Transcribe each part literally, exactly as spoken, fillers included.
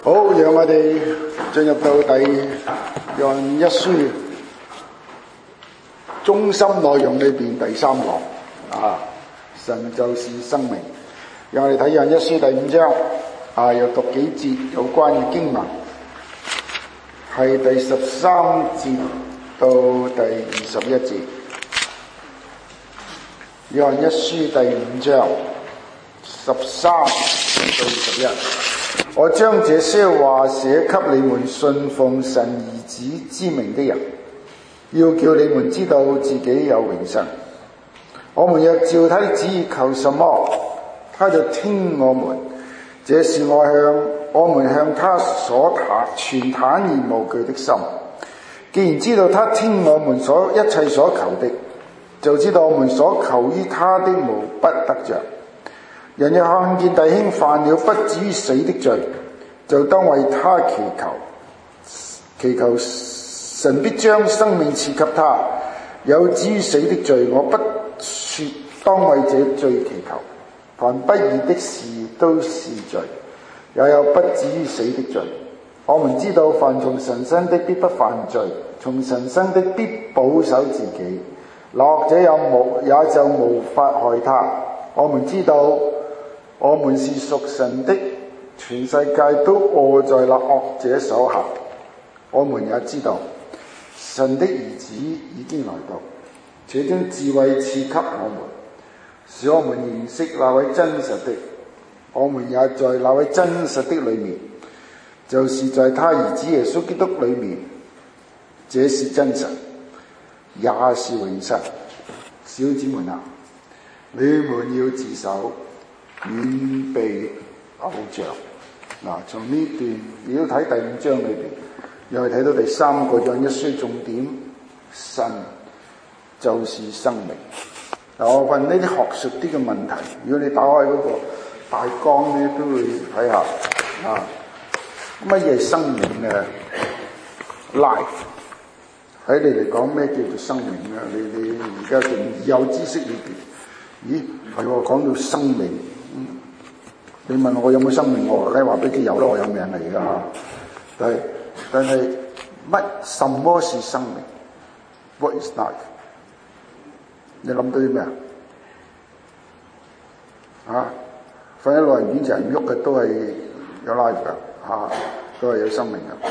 好，讓我哋進入到第約翰一書中心內容裏邊第三講啊，神就是生命。讓我哋睇約翰一書第五章啊，又讀幾節有關嘅經文，係第十三節到第二十一節。約翰一書第五章十三到二十一。我將這些話寫給你們信奉神兒子之名的人，要叫你們知道自己有永生。我們若照他的旨意求什麼，他就聽我們。這是我向我們向他所坦全坦然無懼的心。既然知道他聽我們所一切所求的，就知道我們所求於他的無不得着。人若看見弟兄犯了不至於死的罪，就當為他祈求，祈求神必將生命賜給他。有至於死的罪，我不說當為這罪祈求。凡不義的事都是罪，也有不至於死的罪。我們知道，凡從神生的必不犯罪，從神生的必保守自己，惡者也無也就無法害他。我們知道，我們是屬神的，全世界都臥在那惡者手下。我們也知道，神的兒子已經來到，且將智慧賜給我們，使我們認識那位真實的。我們也在那位真實的裏面，就是在他兒子耶穌基督裏面。這是真神，也是永生。小子們啊，你們要自守，遠避偶像。嗱，從呢段如果睇第五章裏邊，又係睇到第三個約翰一書重點，神就是生命。嗱，我問呢啲學術啲嘅問題，如果你打開嗰個大綱咧，都會睇下啊，乜嘢係生命嘅 life？ 喺你嚟講咩叫做生命啊？你你而家仲有知識裏邊，咦係喎，講到生命。你問我有冇生命，我梗係話俾佢有啦，我有命嚟㗎嚇。但係但係乜什麼是生命 ？What is life？ 你諗到啲咩啊？嚇，瞓喺老人院就係唔喐嘅，都係有 life 㗎嚇，都係有生命㗎。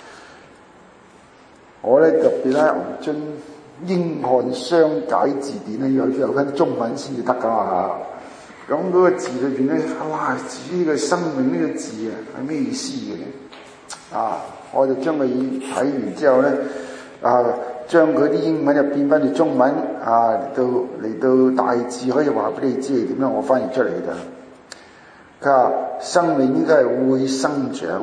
我咧特別咧牛津英漢雙解字典咧，有有翻中文先至得㗎嘛嚇。咁嗰個字裏邊咧，哇！呢個生命呢個字啊，係咩意思嘅？啊，我就將佢睇完之後咧，啊，將佢啲英文又變翻做中文，啊，嚟到嚟到大致可以話俾你知係點樣，我翻譯出嚟嘅。佢話生命應該係會生長，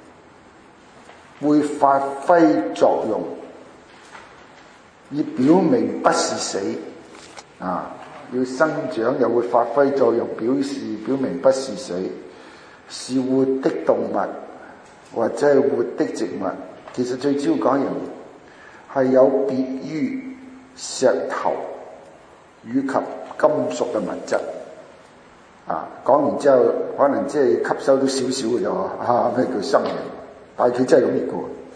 會發揮作用，以表明不是死，啊。要生長又會發揮作用，表示表明不是死，是活的動物或者係活的植物。其實最主要講一樣嘢，係有別於石頭以及金屬嘅物質。啊，講完之後可能即係吸收到少少嘅啫嚇，咩叫生命？但係佢真係咁嚟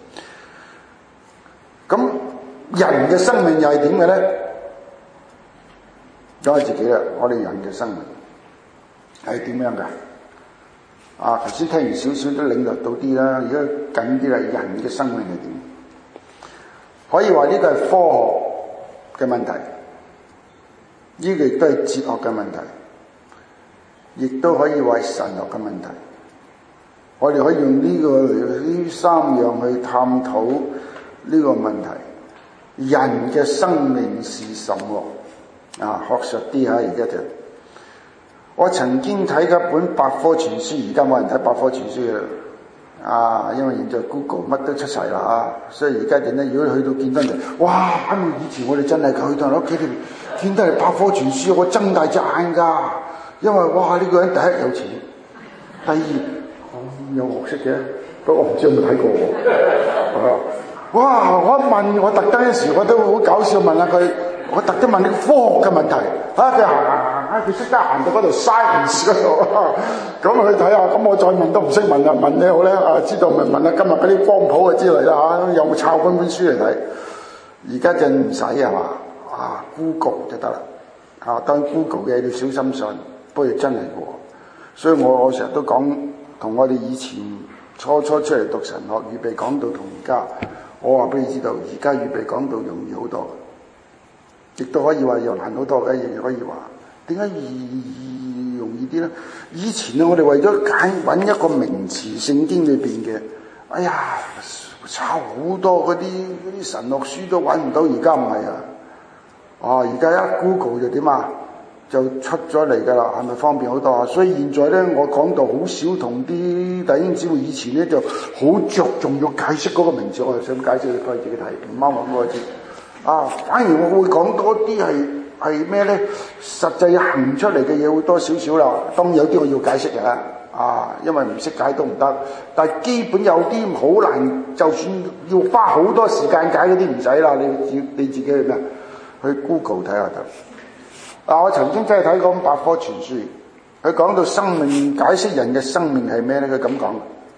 過。咁人嘅生命又係點嘅咧？講下自己啦，我哋人嘅生命係點樣㗎？啊，頭先聽完少少都領略到啲啦，而家緊啲係人嘅生命係點？可以話呢個係科學嘅問題，呢個亦都係哲學嘅問題，亦都可以話係神學嘅問題。我哋可以用呢個呢三樣去探討呢個問題：人嘅生命是什麼？啊，學術啲嚇，而家就我曾經睇過一本百科全書，而家冇人睇百科全書啦。啊，因為現在 Google 乜都出晒啦啊，所以而家點咧？如果去到見到人，哇！以前我哋真係去到人屋企裏邊見到係百科全書，我睜大隻眼㗎，因為哇！呢個人第一有錢，第二咁有學識嘅，不過我唔知有冇睇過喎。啊！哇！我一問，我特登一時我都好搞笑問下佢。我特登問你科學嘅問題，啊佢行行行啊，佢識得行到嗰度 science 嗰度，咁去睇下。咁我再問都唔識問啦，問你好咧啊，知道咪問下今日嗰啲光譜啊之類啦嚇，有冇抄翻本書嚟睇？而家就唔使係嘛，啊 Google 就得啦。啊，當然 Google 嘅你要小心信，不過真係喎。所以我我成日都講，同我哋以前初初出嚟讀神學預備講道同而家，我話俾你知道，而家預備講道容易好多，亦都可以話又難好多嘅，亦可以話點解易容易啲咧？以前啊，我哋為咗揀揾一個名詞聖經裏邊嘅，哎呀，抄好多嗰啲嗰啲神學書都揾唔到，而家唔係啊！啊！而家一 Google 就點啊，就出咗嚟㗎啦，係咪方便好多啊？所以現在咧，我講到好少同啲弟兄姊妹，以前咧就好着重要解釋嗰個名字，我就想解釋你可以自己睇，唔啱我嗰個字啊。反而我會講多啲係係咩咧？實際行出嚟嘅嘢會多少少啦。當然有啲我要解釋嘅啊，因為唔識解都唔得。但係基本有啲好難，就算要花好多時間解嗰啲唔使啦，你自你自己去咩？去 Google 睇下得。嗱，我曾經真係睇過百科全書，佢講到生命，解釋人嘅生命係咩咧？佢咁講。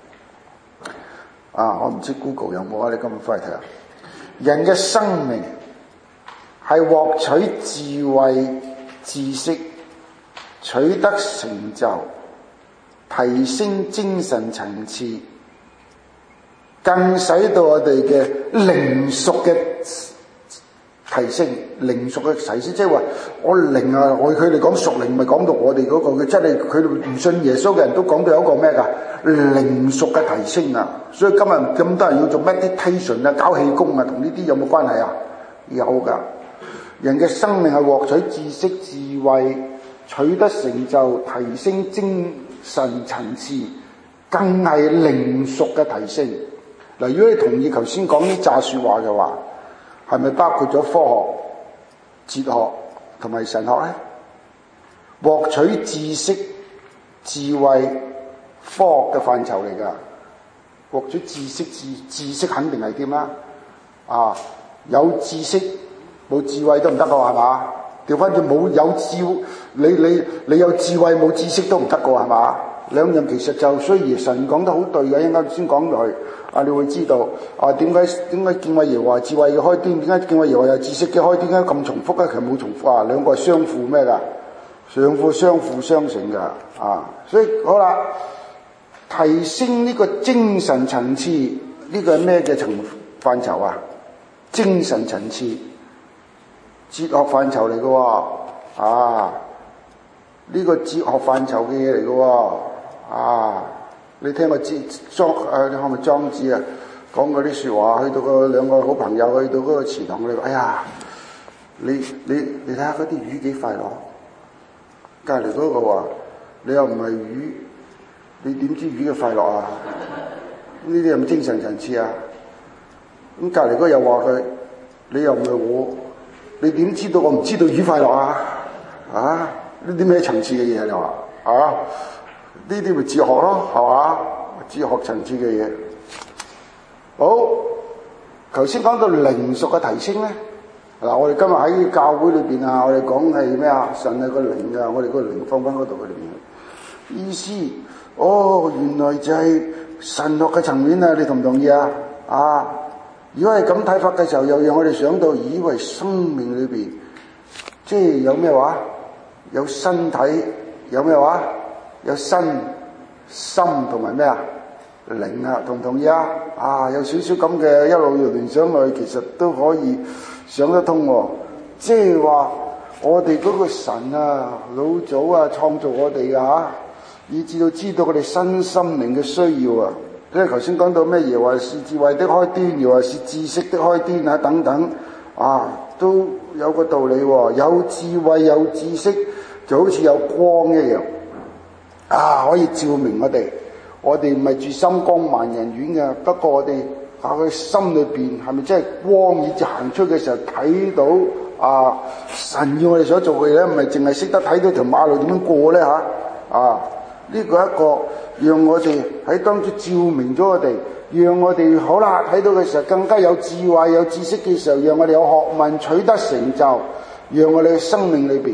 啊，我唔知 Google 有冇啊？你今日翻嚟睇下。人嘅生命係獲取智慧、知識，取得成就，提升精神層次，更使到我哋嘅靈屬嘅提升，靈屬嘅提升，即係話我靈啊，我佢哋講屬靈，咪講到我哋嗰個嘅，即係佢哋唔信耶穌嘅人都講到有一個咩㗎靈屬嘅提升啊！所以今日咁多人要做 meditation 啊，搞氣功啊，同呢啲有冇關係啊？有㗎。人嘅生命係獲取知識、智慧，取得成就，提升精神層次，更係靈屬嘅提升。嗱，如果你同意頭先講呢紮説話嘅話，係咪包括咗科學、哲學同埋神學咧？獲取知識、智慧、科學嘅範疇嚟㗎。獲取知識、知知識肯定係點啦？啊，有知識冇智慧都唔得㗎，係嘛？調翻轉冇有智，你你你有智慧冇知識都唔得㗎，係嘛？兩樣其實就雖然神講得好對嘅，一陣間先講落去，啊，你會知道啊點解點解敬畏耶和華智慧嘅開端，點解敬畏耶和華有知識嘅開端，點解咁重複咧？其實冇重複啊，兩個係相輔咩㗎？相輔相輔相成㗎啊！所以好啦，提升呢個精神層次，呢、這個係咩嘅層範疇啊？精神層次，哲學範疇嚟嘅喎啊！呢、這個哲學範疇嘅嘢嚟嘅喎。啊！你聽過莊誒？你係咪莊子啊？講嗰啲説話，去到個兩個好朋友去到嗰個池塘，你話：哎呀，你你你睇下嗰啲魚幾快樂。隔離嗰個話：你又唔係魚，你點知魚嘅快樂啊？呢啲係咪精神層次啊？咁隔離嗰個又話佢：你又唔係我，你點知道我唔知道魚快樂啊？啊！呢啲咩層次嘅嘢你話啊？呢啲咪哲學咯，係嘛？哲學層次嘅嘢。好，頭先講到靈屬嘅提升咧，嗱，我哋今日喺教會裏邊啊，我哋講係咩啊？神係個靈啊，我哋個靈放翻嗰度嘅裏邊。意思，哦，原來就係神學嘅層面啊！你同唔同意啊？啊，如果係咁睇法嘅時候，又讓我哋想到，以為生命裏邊，即係有咩話？有身體，有咩話？有身心同埋咩啊靈啊，同唔同意啊？啊，有少少咁嘅一路聯想落去，其實都可以想得通喎。即係話我哋嗰個神啊，老早啊創造我哋噶嚇，以至到知道我哋身心靈嘅需要啊。因為頭先講到咩嘢話是智慧的開端，又話是知識的開端啊等等啊，都有個道理喎。有智慧有知識，就好似有光一樣。啊！可以照明我哋，我哋唔係住深光萬人院嘅，不過我哋喺佢心裏邊係咪真係光？以至行出嘅時候睇到啊！神要我哋所做嘅嘢，唔係淨係識得睇到條馬路點樣過咧嚇啊！呢個一個讓我哋喺當中照明咗我哋，讓我哋好啦睇到嘅時候更加有智慧有知識嘅時候，讓我哋有學問取得成就，讓我哋嘅生命裏邊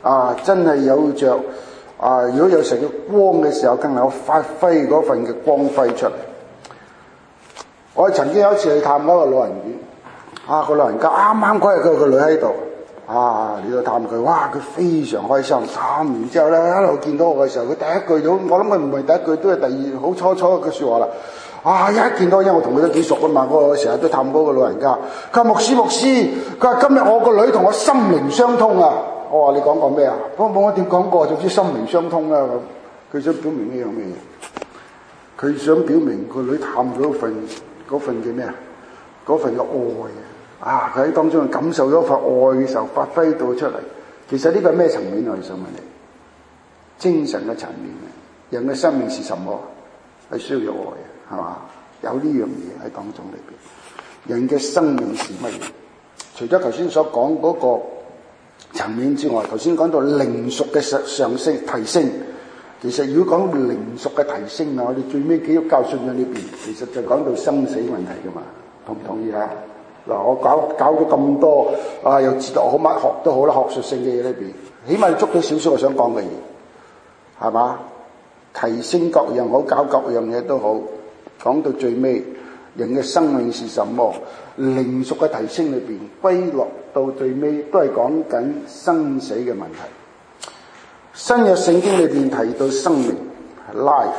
啊，真係有着啊！如果有成個光嘅時候，更能夠發揮嗰份嘅光輝出嚟。我曾經有一次去探嗰個老人院，啊，個老人家啱啱嗰日佢個女喺度，啊，你去探佢，哇，佢非常開心。探完之後咧，一路見到我嘅時候，佢第一句都，我諗佢唔係第一句，都係第二好初初嘅説話啦。啊！一見到，因為我同佢都幾熟啊嘛，我成日都探嗰個老人家。佢話牧師牧師，佢話今日我個女同我心靈相通啊！我話你講過咩啊？我冇我點講過，總之心靈相通啦咁。佢想表明呢樣咩嘢？佢想表明個女探嗰份嗰份嘅咩啊？嗰份嘅愛啊！佢喺當中感受咗份愛嘅時候，發揮到出嚟。其實呢個係咩層面？我哋想問你，精神嘅層面啊！人嘅生命是什麼？係需要有愛嘅。係嘛？有呢樣嘢喺當中裏邊，人嘅生命是乜嘢？除咗頭先所講嗰個層面之外，頭先講到靈屬嘅上上升提升。其實如果講靈屬嘅提升啊，我哋最尾基督教信仰裏邊，其實就講到生死問題噶嘛，同唔同意啊？嗱，我搞搞咗咁多啊，又哲學好乜學都好啦，學術性嘅嘢裏邊，起碼你捉到少少我想講嘅嘢，係嘛？提升各樣好，搞各樣嘢都好。講到最尾，人嘅生命是什麼？靈屬嘅提升裏邊，歸落到最尾都係講緊生死嘅問題。新約聖經裏邊提到生命 life，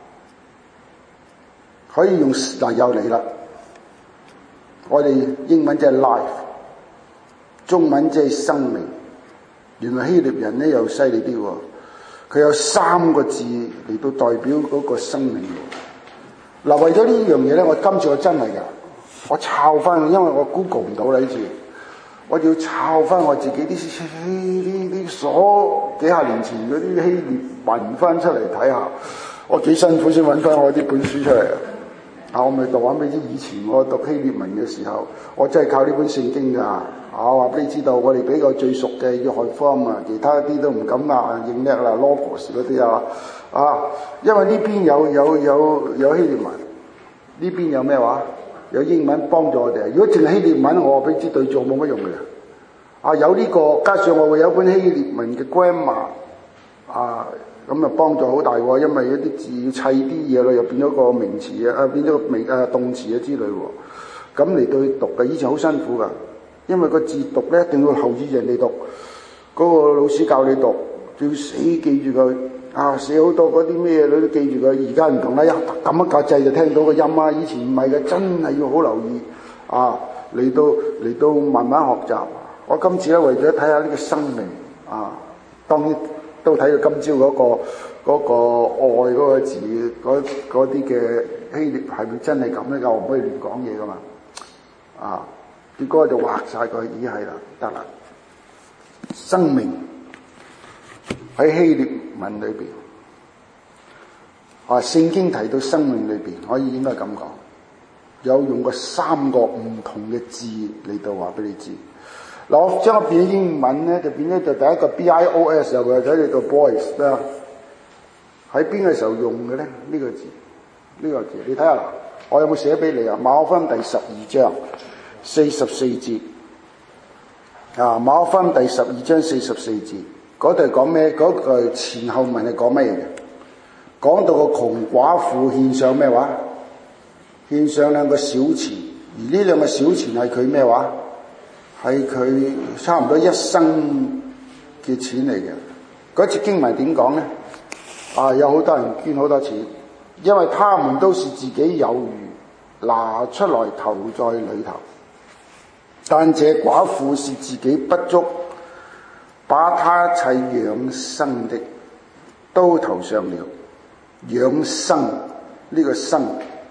可以用嗱又嚟啦。我哋英文即係 life， 中文即係生命。原來希臘人咧又犀利啲喎，佢有三個字嚟到代表嗰個生命。嗱，為咗呢樣嘢咧，我今次我真係㗎，我抄翻，因為我 Google 唔到啦呢次，我要抄翻我自己啲啲啲所幾廿年前嗰啲希臘文翻出嚟睇下，我幾辛苦先揾翻我啲本書出嚟啊！啊，我咪讀話俾你知，以前我讀希臘文嘅時候，我真係靠呢本聖經㗎。啊，我話俾你知道，我哋比較最熟嘅約翰福音啊，其他啲都唔敢啊認叻啦 Logos 嗰啲啊。啊，因為呢邊有有有有希臘文，呢邊有咩話？有英文幫助我哋。如果淨係希臘文，我話俾你知對做冇乜用嘅。啊，有呢個，加上我會有一本希臘文嘅 grammar， 啊，咁啊幫助好大喎。因為一啲字要砌啲嘢咯，又變咗個名詞啊，變咗個名啊動詞啊之類喎。咁嚟到讀嘅，以前好辛苦㗎，因為個字讀咧一定要後語人哋讀，嗰個老師教你讀，要死記住佢。啊！寫好多嗰啲咩你都記住佢，而家唔同啦，一撳一格掣就聽到個音啊！以前唔係嘅，真係要好留意啊！嚟到嚟到慢慢學習。我今次咧為咗睇下呢個生命啊，當然都睇到今朝嗰個嗰個愛嗰個字，嗰啲嘅希臘係咪真係咁咧？我唔可以亂講嘢噶嘛啊！結果就畫晒佢，咦係啦，得啦，生命。喺希臘文裏邊，啊，聖經提到生命裏邊，可以應該咁講，有用過三個唔同嘅字嚟到話俾你知。嗱，我將個變英文咧，就變咗就第一個 B I O S 又睇你個 boys 啦。喺邊個時候用嘅咧？呢個字，呢個字，你睇下啦，我有冇寫俾你啊？馬可福音第十二章四十四節，啊，馬可福音第十二章四十四節。嗰度係講咩？嗰句前後文係講咩嘅？講到個窮寡婦獻上咩話？獻上兩個小錢，而呢兩個小錢係佢咩話？係佢差唔多一生嘅錢嚟嘅。嗰節經文點講咧？啊，有好多人捐好多錢，因為他們都是自己有餘，拿出來投在裏頭。但這寡婦是自己不足，把他一切養生的都投上了。養生呢、這個生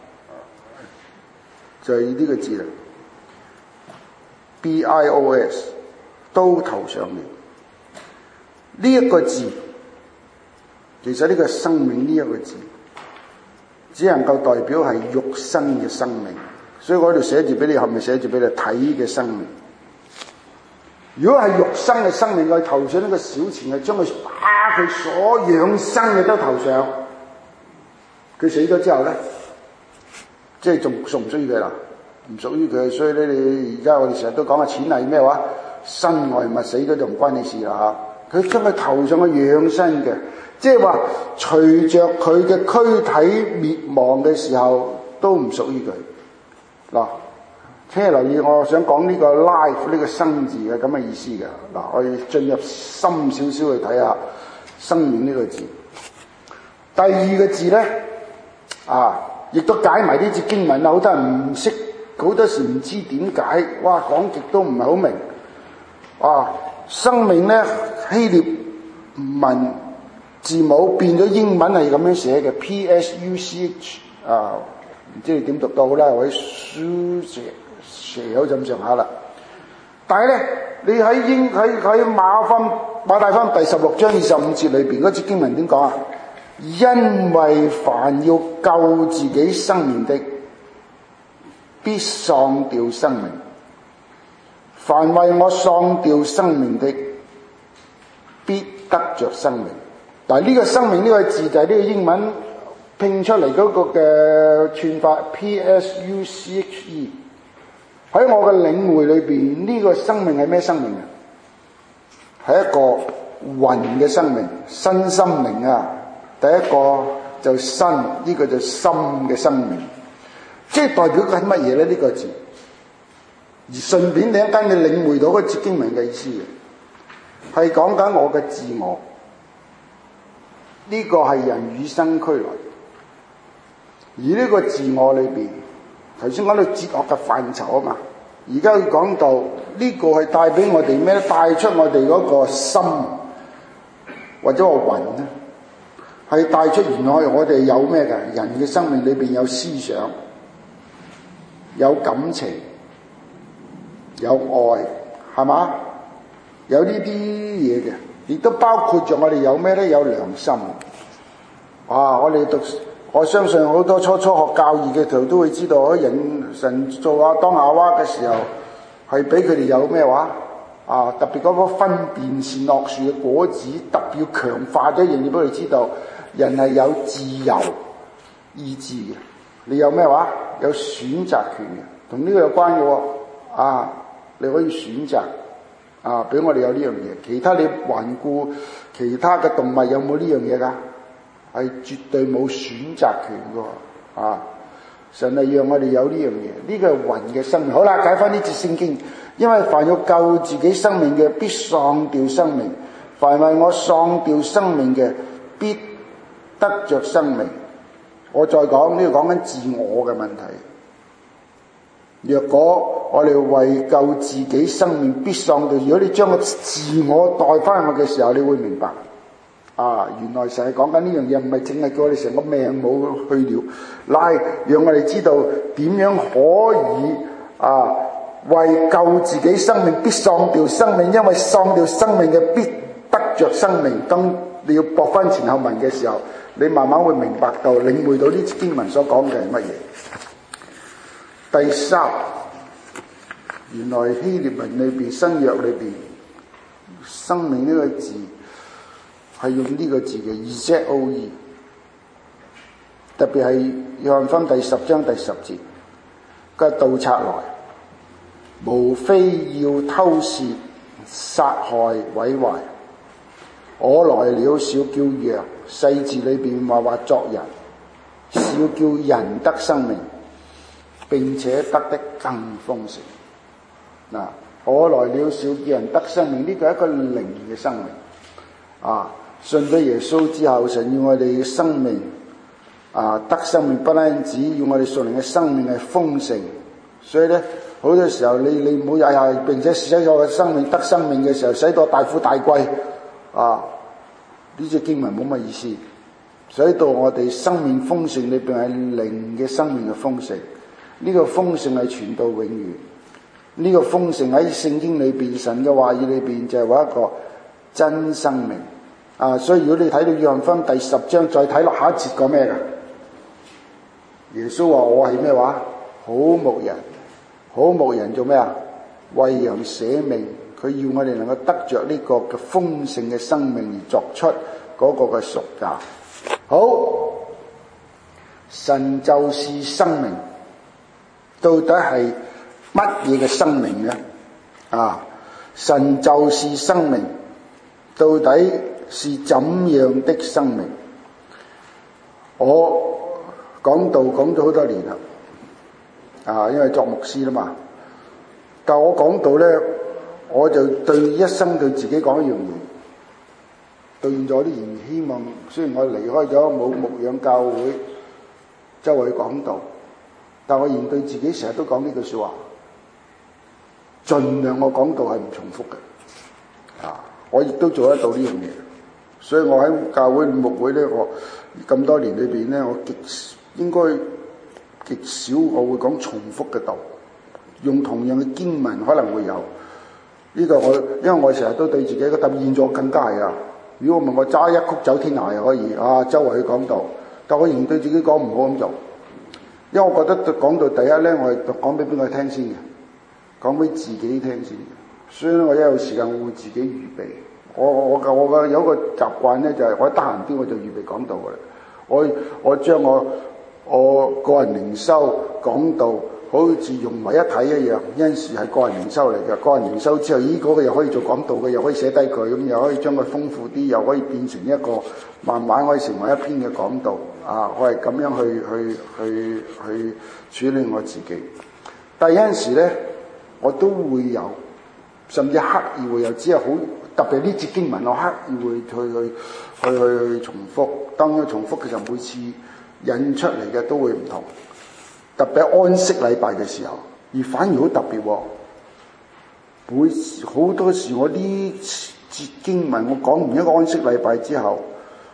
就係、是、呢個字啦 ，B I O S 都投上了。呢、這、一個字其實呢個生命呢一個字只能夠代表係肉身嘅生命，所以我喺度寫住俾你，係咪寫住俾你睇嘅生命？如果係肉身嘅生命，佢投上呢個小錢，係將佢把佢所養生嘅都投上。佢死咗之後咧，即係仲屬唔屬於佢啦？唔屬於佢，所以咧，你而家我哋成日都講啊，錢係咩話？身外物，死咗就唔關你事啦嚇。 佢將佢頭上嘅養生嘅，即係話隨着佢嘅軀體滅亡嘅時候，都唔屬於佢。嗱，請留意，我想講呢個 life 呢個生字嘅咁嘅意思嘅。嗱，我哋進入深少少去睇下生命呢個字。第二個字咧，啊，亦都解埋呢節經文啦。好多人唔識，好多時唔知點解，哇，講極都唔係好明。啊，生命咧，希臘文字母變咗英文係咁樣寫嘅 P S U C H 啊，唔知你點讀到啦，或者書寫寫好咁上下啦。但係咧，你喺英喺喺馬分馬太福音第十六章二十五節裏邊嗰節經文點講啊？因為凡要救自己生命的，必喪掉生命；凡為我喪掉生命的，必得着生命。但係呢個生命呢個字就係呢個英文拼出嚟嗰個嘅串法 P S U C H E。喺我嘅領會裏邊，呢個生命係咩生命啊？係一個魂嘅生命，身心靈啊。第一個就身，呢個就心嘅生命，即係代表緊乜嘢咧？呢個字，而順便你一間你領會到嗰節經文嘅意思嘅，係講緊我嘅自我。呢個係人與生俱來，而呢個自我裏邊，頭先講到哲學嘅範疇啊嘛，而家佢講到呢個係帶俾我哋咩咧？帶出我哋嗰個心或者個魂咧，係帶出原來我哋有咩嘅？人嘅生命裏邊有思想、有感情、有愛，係嘛？有呢啲嘢嘅，亦都包括咗我哋有咩咧？有良心。啊！我哋讀，我相信好多初初學教義嘅徒都會知道，人神做亞當夏娃嘅時候，係俾佢哋有咩話？啊！特別嗰個分辨善惡樹嘅果子，特別要強化咗一樣嘢俾佢哋知道，人係有自由意志嘅。你有咩話？有選擇權嘅，同呢個有關嘅喎。啊！你可以選擇啊，俾我哋有呢樣嘢。其他你環顧其他嘅動物有冇呢樣嘢㗎？係絕對冇選擇權嘅。啊！神係讓我哋有呢樣嘢，呢個係魂嘅生命。好啦，解翻呢節聖經，因為凡要救自己生命嘅，必喪掉生命；凡為我喪掉生命嘅，必得着生命。我再講呢個講緊自我嘅問題。若果我哋為救自己生命必喪掉，如果你將個自我帶翻去嘅時候，你會明白啊，原來成日講緊呢樣嘢，唔係淨係叫我哋成個命冇去了，乃係讓我哋知道點樣可以啊為救自己生命必喪掉生命，因為喪掉生命嘅必得着生命。當你要駁翻前後文嘅時候，你慢慢會明白到領會到呢經文所講嘅係乜嘢。第三，原來希臘文裏邊新約裏邊生命呢個字係用呢個字嘅 Zoe， 特別係約翰福音第十章第十節，佢係盜賊來，無非要偷竊、殺害、毀壞。我來了，少叫羊，細字裏邊話話作人，少叫人得生命，並且得的更豐盛。嗱，我來了，少叫人得生命，呢個係一個靈嘅生命。啊，信咗耶穌之後，神要我哋嘅生命啊得生命，不單止要我哋屬靈嘅生命係豐盛。所以咧，好多時候你你唔好日日並且使咗我嘅生命得生命嘅時候，使到大富大貴啊！呢隻經文冇乜意思。使到我哋生命豐盛裏邊係靈嘅生命嘅豐盛。呢個豐盛係傳到永遠。呢個豐盛喺聖經裏邊，神嘅話語裏邊就係話一個真生命啊！所以如果你睇到約翰福音第十章，再睇落下一節講咩噶？耶穌話我係咩話？好牧人，好牧人做咩啊？為羊捨命，佢要我哋能夠得着呢個嘅豐盛嘅生命而作出嗰個嘅贖價。好，神就是生命，到底係乜嘢嘅生命呢？啊，神就是生命， 到底是怎樣的生命？我講道講咗好多年啦，啊，因為作牧師啦嘛。但我講道咧，我就對一生對自己講一樣嘢，兌現咗啲言，希望雖然我離開咗冇牧養教會，周圍講道，但我仍對自己成日都講呢句説話，盡量我講道係唔重複嘅，啊，我亦都做得到呢樣嘢。所以我喺教會牧會咧，我咁多年裏邊咧，我極應該極少我會講重複嘅道，用同樣嘅經文可能會有呢個我，因為我成日都對自己個答現咗更加係啊。如果我問我揸一曲走天涯又可以啊，周圍去講道，但我仍對自己講唔好咁做，因為我覺得講到第一咧，我係講俾邊個聽先嘅，講俾自己聽先嘅。所以我一有時間我會自己預備。我我嘅我嘅有一個習慣咧，就係、是、我一得閒啲我就預備講道嘅啦。我我將我我個人靈修講道好似融為一體一樣，有陣時係個人靈修嚟嘅，個人靈修之後，咦嗰、那個又可以做講道嘅，又可以寫低佢，咁又可以將佢豐富啲，又可以變成一個慢慢可以成為一篇嘅講道啊！我係咁樣去去去去處理我自己。但係有陣時咧，我都會有，甚至刻意會有，只係好。特別呢節經文，我刻意會去去去去去重複。當然重複嘅時候，每次引出嚟嘅都會唔同。特別安息禮拜嘅時候，而反而好特別喎。每好多時我呢節經文，我講完一個安息禮拜之後，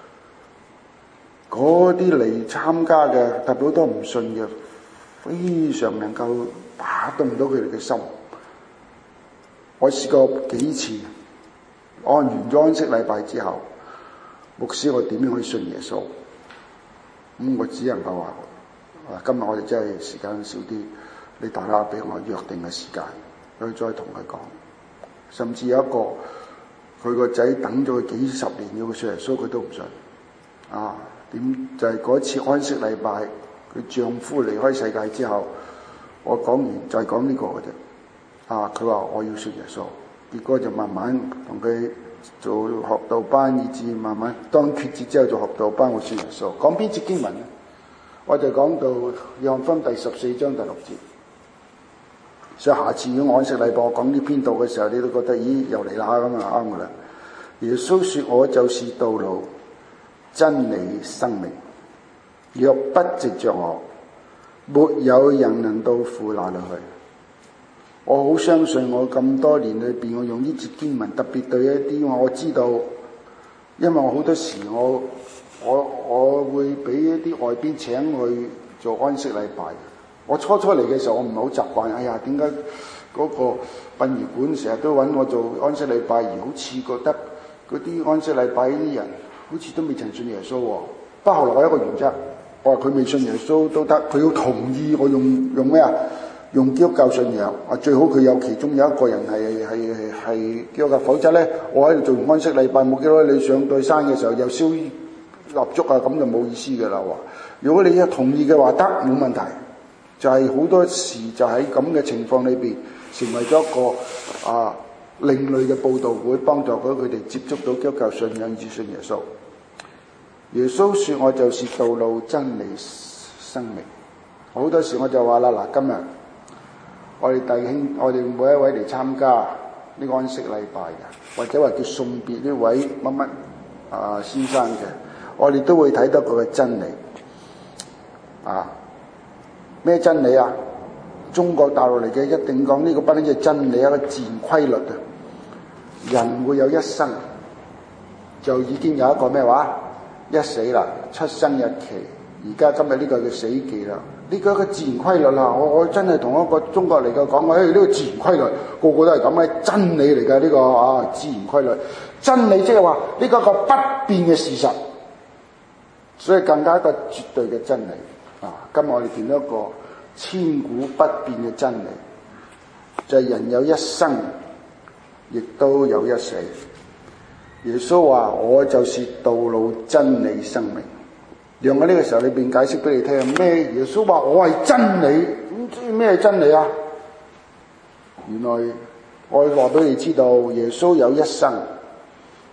嗰啲嚟參加嘅，特別好多唔信嘅，非常能夠打動到佢哋嘅心。我試過幾次。按完咗安息禮拜之後，牧師我點樣可以信耶穌？咁、嗯、我只能夠話：啊，今日我哋真係時間少啲，你大家俾我約定嘅時間，去再同佢講。甚至有一個佢個仔等咗佢幾十年要佢信耶穌，佢都唔信。啊，點就係、是、嗰次安息禮拜，佢丈夫離開世界之後，我講完就係講呢個嘅啫。啊，佢話我要信耶穌。結果就慢慢同佢做學道班，以至慢慢當決志之後做學道班，我信耶穌。講邊節經文咧？我就講到約翰福音第十四章第六節。所以下次如果安息禮拜我講呢篇道嘅時候，你都覺得咦又嚟啦咁啊啱噶啦。耶穌說：我就是道路、真理、生命。若不藉着我，沒有人能到父那裏去。我好相信我咁多年裏邊，我用呢節經文特別對一啲我知道，因為我好多時我我我會俾一啲外邊請去做安息禮拜。我初初嚟嘅時候，我唔係好習慣。哎呀，點解嗰個殯儀館成日都揾我做安息禮拜，而好似覺得嗰啲安息禮拜呢啲人好似都未曾信耶穌喎。不過後來我有一個原則，我話佢未信耶穌都得，佢要同意我用用咩啊？用基督教信仰啊，最好佢有其中有一個人係係係基督教，否則咧我喺度做完安息禮拜冇幾多，你上對山嘅時候又燒蠟燭啊，咁就冇意思嘅啦。如果你一同意嘅話，得冇問題。就係、是、好多時就喺咁嘅情況裏邊，成為咗一個啊另類嘅佈道會，幫助咗佢哋接觸到基督教信仰，以至信耶穌。耶穌說：我就是道路、真理、生命。好多時我就話啦，嗱，今日我哋弟兄，我哋每一位嚟參加呢個安息禮拜嘅，或者話叫送別呢位乜乜啊先生嘅，我哋都會睇到佢嘅真理。啊，咩真理啊？中國大陸嚟嘅一定講呢個不單止係真理，一個自然規律啊！人會有一生，就已經有一個咩話？一死啦，出生日期，而家今日呢個叫死期啦。呢個一個自然規律啦，我我真係同一個中國嚟嘅講，誒呢個自然規律，個個都係咁嘅真理嚟嘅呢個啊自然規律，真理即係話呢個一個不變嘅事實，所以更加一個絕對嘅真理啊！今日我哋見到一個千古不變嘅真理，就係、是、人有一生，亦都有一死。耶穌話：我就是道路、真理、生命。讓我呢個時候裏邊解釋俾你聽咩？耶穌話我係真理，咁知咩真理啊？原來我話俾你知道，耶穌有一生，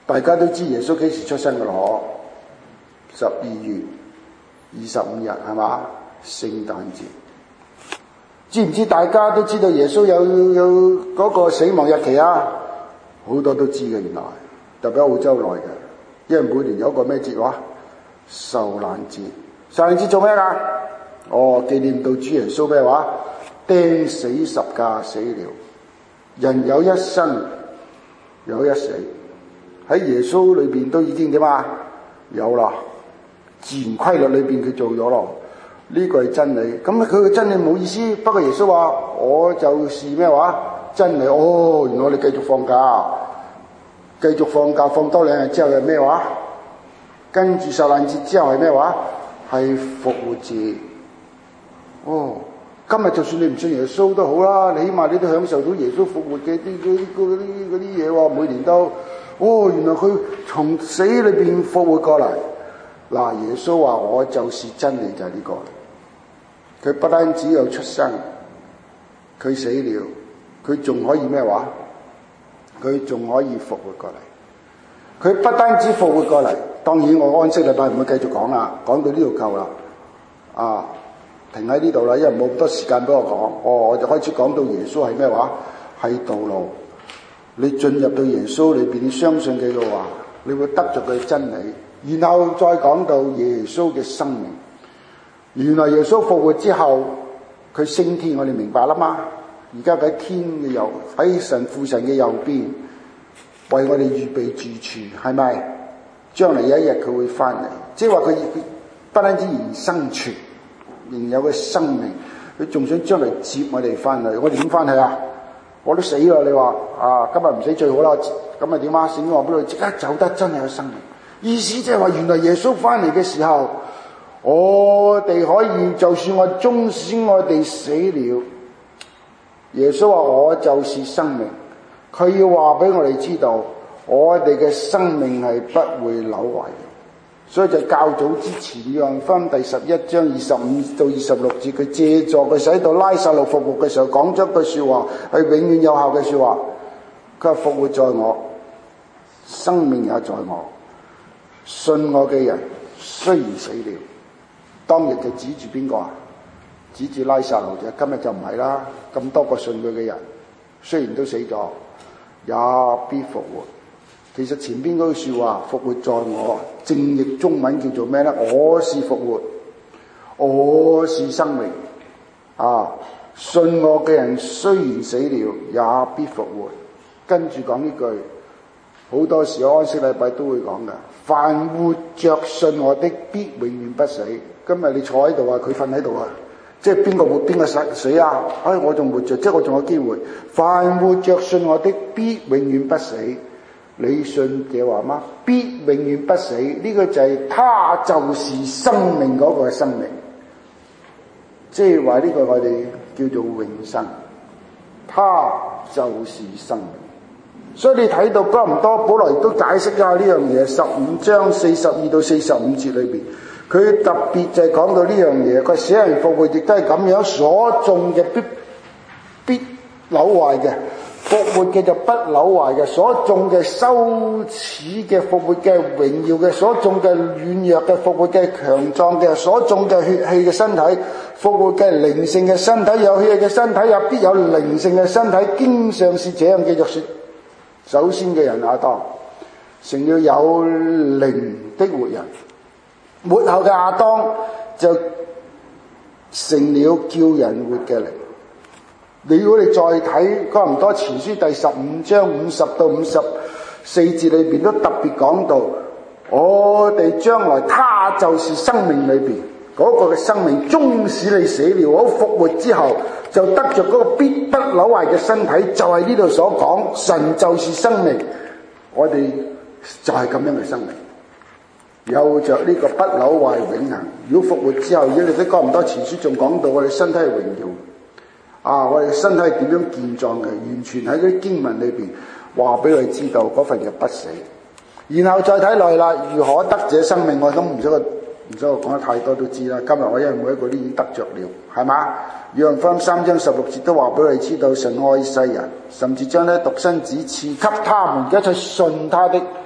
大家都知耶穌幾時出生嘅咯？十二月二十五日係嘛？聖誕節。知唔知大家都知道耶穌有有嗰個死亡日期啊？好多都知嘅，原來特別喺澳洲內嘅，因為每年有一個咩節話？受難節。受難節做咩噶？哦，紀念到主耶穌咩話？釘死十架死了。人有一生，有一死。喺耶穌裏邊都已經點啊？有啦，自然規律裏邊佢做咗咯。呢個係真理。咁佢嘅真理冇意思。不過耶穌話：我就是咩話？真理。哦，原來你繼續放假，繼續放假放多兩日之後係咩話？跟住受難節之後係咩話？係復活節。哦，今日就算你唔信耶穌都好啦，你起碼你都享受到耶穌復活嘅啲嗰啲啲啲嘢喎。每年都，哦，原來佢從死裏邊復活過嚟。嗱，耶穌話：我就是真理，就係呢個。佢不單止有出生，佢死了，佢仲可以咩話？佢仲可以復活過嚟。佢不單止復活過嚟，當然我安息禮拜唔會繼續講啦，講到呢度夠啦。啊，停喺呢度啦，因為冇咁多時間俾我講。哦，我就開始講到耶穌係咩話？係道路。你進入到耶穌裏邊，你相信佢嘅話，你會得着佢嘅真理。然後再講到耶穌嘅生命。原來耶穌復活之後，佢升天，我哋明白啦嘛？而家喺天嘅右，喺神父神嘅右邊，為我哋預備住處，係咪？將來有一日佢會翻嚟，即係話佢不單止仍生存，仍有個生命，佢仲想將來接我哋翻嚟。我哋點翻去啊？我都死啦！你話啊，今日唔死最好啦。咁啊點啊？聖經話俾佢即刻走得，真係有生命。意思即係話，原來耶穌翻嚟嘅時候，我哋可以，就算我終使我哋死了，耶穌話我就是生命。佢要話俾我哋知道，我哋嘅生命係不會朽壞嘅。所以就較早之前，約翰福音第十一章二十五到二十六節，佢借助佢使到拉撒路復活嘅時候，講咗句說話，係永遠有效嘅說話。佢話復活在我，生命也在我。信我嘅人雖然死了，當日就指住邊個啊？指住拉撒路啫。今日就唔係啦。咁多個信佢嘅人，雖然都死咗，也必復活。其實前邊嗰句說話，復活在我，正譯中文叫做咩呢？我是復活，我是生命。啊，信我嘅人雖然死了，也必復活。跟住講呢句，好多時候安息禮拜都會講㗎。凡活着信我的，必永遠不死。今日你坐喺度啊，佢瞓喺度啊，即係邊個活邊個死啊？哎，我仲活着，即係我仲有機會。凡活着信我的，必永遠不死。你信這話嗎？必永遠不死。呢、這個就係他就是生命嗰個生命，即係話呢個我哋叫做永生。他就是生命。所以你睇到哥林多保羅亦都解釋咗呢樣嘢，十五章四十二到四十五節裏邊，佢特別就係講到呢樣嘢。佢死人復活亦都係咁樣，所種嘅必必朽壞嘅，復活嘅就不朽壞嘅；所種嘅羞恥嘅，復活嘅榮耀嘅；所種嘅軟弱嘅，復活嘅強壯嘅；所種嘅血氣嘅身體，復活嘅靈性嘅身體，有血氣嘅身體也必有靈性嘅身體。經上是這樣記着說。首先嘅人亞當成了有靈的活人，末後嘅亞當就成了叫人活嘅靈。你如果你再睇哥林多前書第十五章五十到五十四節裏邊，都特別講到我哋將來他就是生命裏邊嗰個嘅生命，終使你死了，我復活之後就得着嗰個必不朽壞嘅身體，就係呢度所講，神就是生命，我哋就係咁樣嘅生命，有着呢個不朽壞永恆。如果復活之後，如果你睇哥林多前書仲講到我哋身體係榮耀，啊，我哋身體係點樣健壯嘅，完全喺嗰啲經文裏邊話俾我哋知道嗰份嘅不死。然後再睇落去啦，如何得這生命，我都唔使個。唔使我講得太多都知啦。今日我因為每一個都已經得着了，係嘛？約翰福音三章十六節都話俾我哋知道，神愛世人，甚至將呢獨生子賜給他們一切信他的，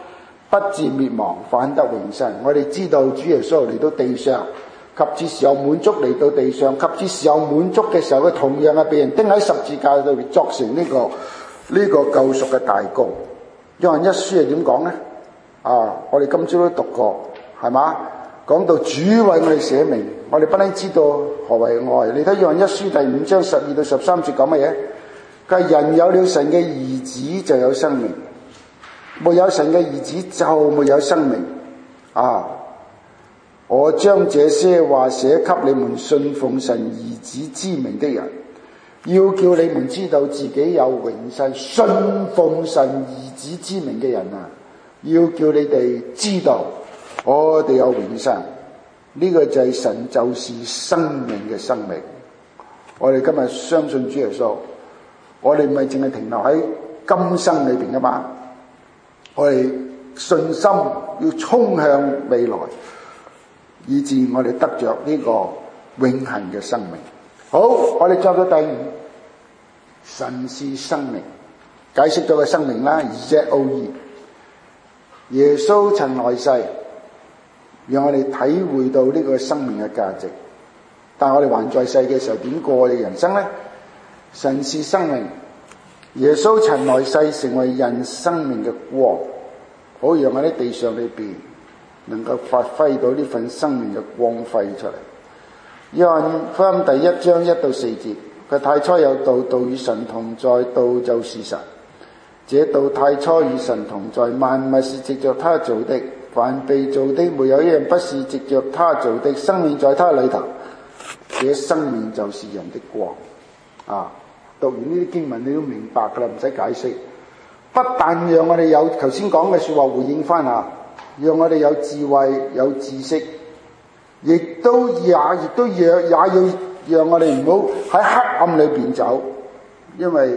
不至滅亡，反得永生。我哋知道主耶穌嚟到地上，及至時候滿足嚟到地上，及至時候滿足嘅時候，佢同樣係被人釘喺十字架裏邊，作成呢、這個呢、這個救贖嘅大功。約翰一書係點講呢？啊，我哋今朝都讀過，係嘛？講到主為我哋寫明，我哋不能知道何為愛。你睇約翰一書第五章十二到十三節講乜嘢？佢係人有了神嘅兒子就有生命，沒有神嘅兒子就沒有生命。啊！我將這些話寫給你們信奉神兒子之名的人，要叫你們知道自己有永生。信奉神兒子之名嘅人啊，要叫你哋知道我哋有永生。呢、這個就係神就是生命嘅生命。我哋今日相信主耶穌，我哋唔係淨係停留喺今生裏邊噶嘛，我哋信心要衝向未來，以致我哋得着呢個永恆嘅生命。好，我哋進到第五，神是生命，解釋咗個生命啦 Z O E。耶穌曾來世，讓我哋體會到呢個生命嘅價值。但我哋還在世嘅時候，點過我哋人生呢？神是生命，耶穌曾來世成為人生命嘅光，好讓我喺地上裏邊能夠發揮到呢份生命嘅光輝出嚟。約翰福音第一章一到四節，佢太初有道，道與神同在，道就是神。這道太初與神同在，萬物是藉着他造的，凡被造的沒有一樣不是藉着他造的，生命在他裏頭，這生命就是人的光。啊，讀完呢啲經文你都明白噶啦，唔使解釋。不但讓我哋有頭先講嘅說話回應翻下，讓我哋有智慧有知識，亦都也亦都讓也要讓我哋唔好喺黑暗裏邊走，因為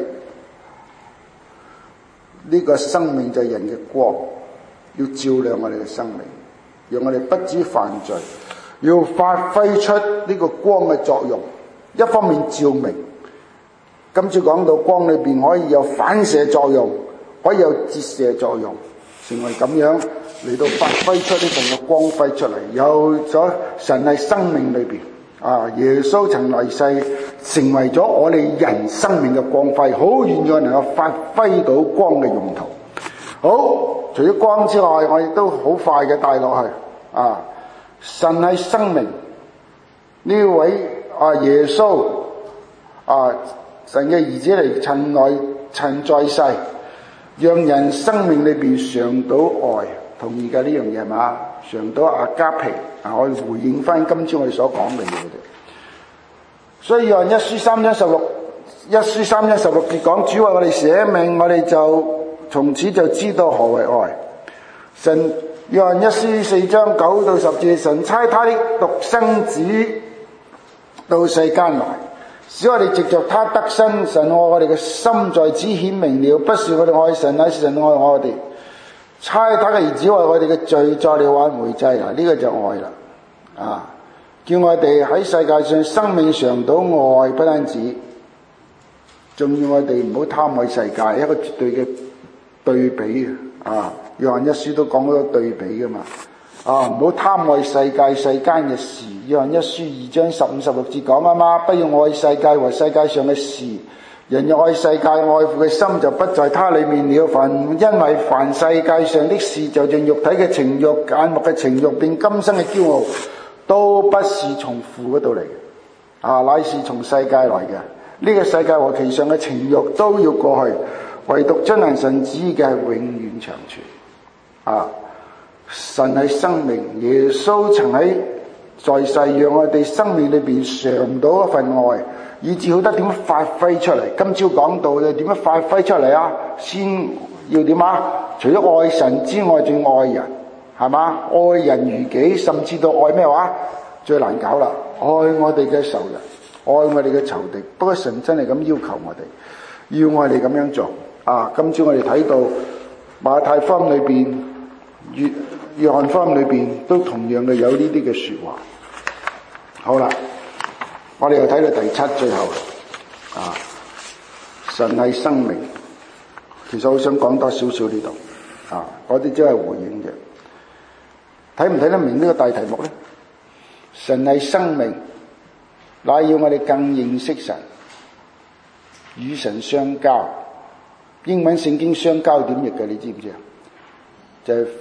呢個生命就係人嘅光，要照亮我哋嘅生命，讓我哋不致犯罪，要發揮出呢個光嘅作用。一方面照明，今朝講到光裏邊可以有反射作用，可以有折射作用，成為咁樣嚟到發揮出呢份嘅光輝出嚟。有咗神喺生命裏邊啊，耶穌曾來世成為咗我哋人生命嘅光輝，好願意能夠發揮到光嘅用途。好，除咗光之外，我亦都好快嘅帶落去啊，神係生命，呢位啊耶穌啊神嘅兒子嚟，曾來曾在世，讓人生命裏邊嘗到愛，同意嘅呢樣嘢係嘛？嘗到阿加皮啊，我回應翻今朝我哋所講嘅嘢。所以約翰一書三章十六，一書三章十六節講，主為我哋捨命，我哋就從此就知道何為愛。神約翰一書四章九到十節，神差他的獨生子到世間來，使我哋藉着他得生。神愛我哋嘅心在此顯明了，不是我哋愛神，乃是神愛我哋。差他嘅兒子為我哋嘅罪作了挽回祭。嗱，呢個就愛啦，啊，叫我哋喺世界上生命嘗到愛，不單止，仲要我哋唔好貪愛世界，一個絕對嘅對比啊！約翰一書都講咗個對比噶嘛，啊，唔好貪愛世界世間嘅事。約翰一書二章十五十六節講啊嘛，不要愛世界和世界上嘅事。人若愛世界，愛父嘅心就不在他裏面了。凡因為凡世界上的事，就像肉體嘅情慾、眼目嘅情慾，並今生嘅驕傲，都不是從父嗰度嚟嘅，啊，乃是從世界來嘅。呢、這個世界和其上嘅情慾都要過去，唯獨遵行神旨意嘅係永遠長存。啊，神係生命，耶穌曾喺在世，讓我哋生命裏邊嘗到一份愛，以至好得點樣發揮出嚟。今朝講到嘅點樣發揮出嚟啊？先要點啊？除咗愛神之外，仲要愛人，係嘛？愛人如己，甚至到愛咩話？最難搞啦！愛我哋嘅仇人，愛我哋嘅仇敵。不過神真係咁要求我哋，要我哋咁樣做啊！今朝我哋睇到馬太福音裏邊、約約翰福音裏邊都同樣嘅有呢啲嘅說話。好啦，我哋又睇到第七，最後啊，神係生命。其實我想講多少少呢度啊，嗰啲只係回應嘅。睇唔睇得明呢個大題目呢？神係生命，乃要我哋更認識神，與神相交。英文聖經相交點譯嘅，你知唔知啊？就係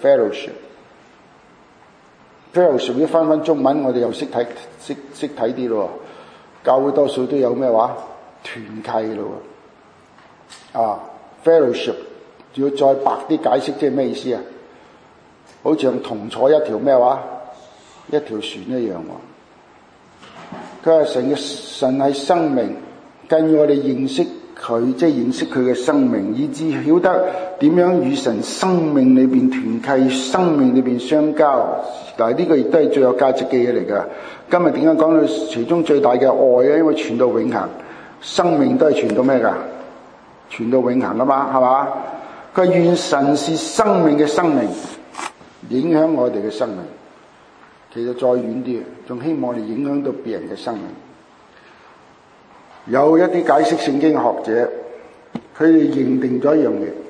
fellowship。fellowship 一翻翻中文，我哋又識睇識識睇啲咯。教會多數都有咩話團契咯。啊 ，fellowship 要再白啲解釋，即係咩意思啊？好似同坐一條咩話一條船一樣喎。佢話神嘅神係生命，更要我哋認識佢，即係認識佢嘅生命，以至曉得點樣與神生命裏邊團契，生命裏邊相交。但係呢個亦都係最有價值嘅嘢嚟㗎。今日點解講到其中最大嘅愛咧？因為傳到永恆，生命都係傳到咩㗎？傳到永恆啊嘛，係嘛？佢願神是生命嘅生命，影響我哋嘅生命。其實再遠啲，仲希望我哋影響到別人嘅生命。有一啲解釋聖經學者，佢哋認定咗一樣嘢，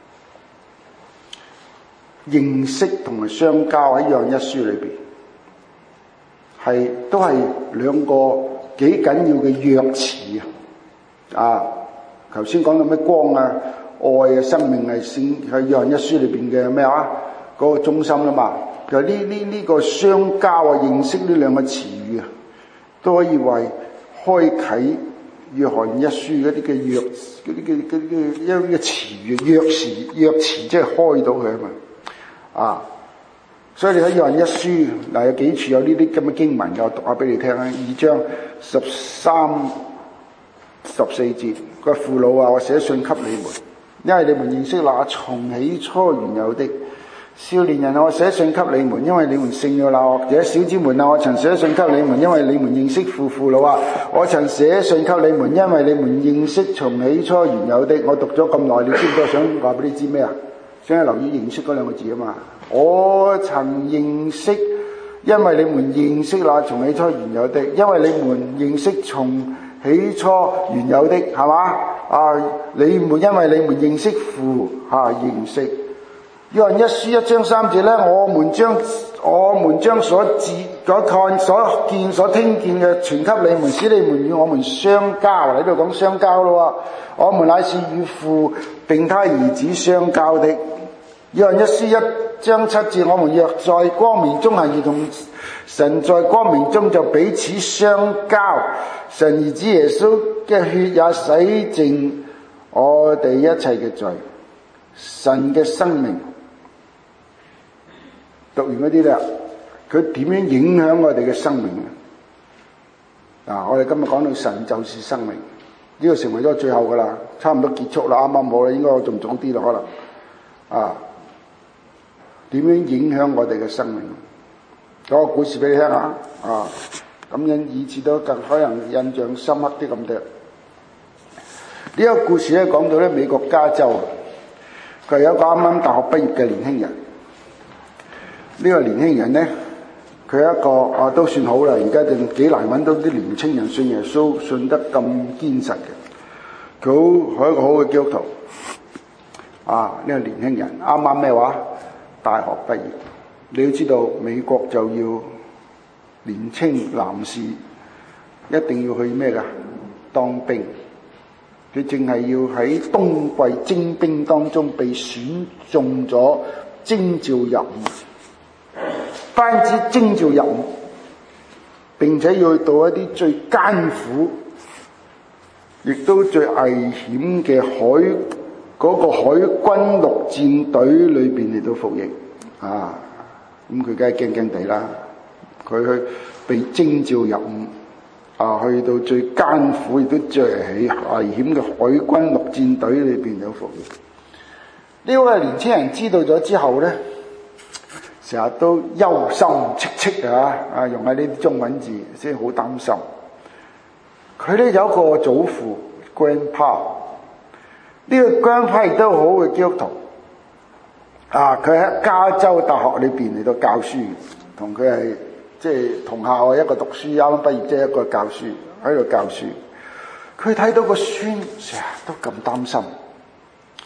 認識同埋相交喺約翰一書裏邊，係都係兩個幾緊要嘅約詞啊！啊，頭先講到咩光啊、愛啊、生命係聖喺約翰一書裏邊嘅咩啊？嗰個中心啦嘛。就呢呢呢個相交啊、認識呢兩個詞語啊，都可以為開啟約翰一書嗰啲嘅約嗰啲嘅嗰啲嘅一啲嘅詞語約詞約詞，即係開到佢啊嘛。啊，所以你睇約翰一書嗱，有幾處有呢啲咁嘅經文，我讀下俾你聽啊。二章十三十四節，個父老啊，我寫信給你們，因為你們認識那從起初原有的。少年人啊，我寫信給你們，因為你們勝了那惡者。小子們啊，我曾寫信給你們，因為你們認識父。父老啊，我曾寫信給你們，因為你們認識從起初原有的。我讀咗咁耐，你知唔知我想話俾你知咩啊？想留意認識嗰兩個字啊嘛。我曾認識，因為你們認識那從起初原有的，因為你們認識從起初原有的，係嘛？啊，你們因為你們認識父，吓、啊、認識。約翰一書一章三節咧，我們將我們將所知、所看、所見、所聽見嘅傳給你們，使你們與我們相交。喺度講相交咯，我們乃是與父並他兒子相交的。約翰一書一章七節，我們若在光明中行，如同神在光明中，就彼此相交。神兒子耶穌嘅血也洗淨我哋一切嘅罪。神嘅生命。讀完嗰啲咧，佢點樣影響我哋嘅生命啊？啊，我哋今日講到神就是生命，呢個成為咗最後噶啦，差唔多結束啦，啱啱好啦，應該我仲早啲啦，可能啊，點樣影響我哋嘅生命？講個故事俾你聽下啊，咁樣以至都更可能印象深刻啲咁多。呢、這個故事咧講到咧美國加州，佢有一個啱啱大學畢業嘅年輕人。呢個年輕人咧，佢係一個啊都算好啦，而家仲幾難揾到啲年青人信耶穌信得咁堅實嘅。佢好係一個好嘅基督徒。啊，呢、這個年輕人啱啱咩話？大學畢業。你要知道美國就要年青男士一定要去咩㗎？當兵。佢淨係要喺冬季徵兵當中被選中咗徵召入伍。單止徵召入伍，並且要去到一啲最艱苦，亦都最危險嘅海嗰、那個海軍陸戰隊裏邊嚟到服役啊！咁佢梗係驚驚地啦。佢去被徵召入伍啊，去到最艱苦亦都最危險嘅海軍陸戰隊裏邊有服役。呢位年青人知道咗之後咧，成日都憂心戚戚啊！啊，用喺呢啲中文字，先好擔心。佢咧有一個祖父 grandpa， 呢個 grandpa 亦都好嘅基督徒啊！佢喺加州大學裏邊嚟到教書，同佢係即係同校啊，一個讀書啱啱畢業，即係一個教書喺度教書。佢睇到個孫成日都咁擔心，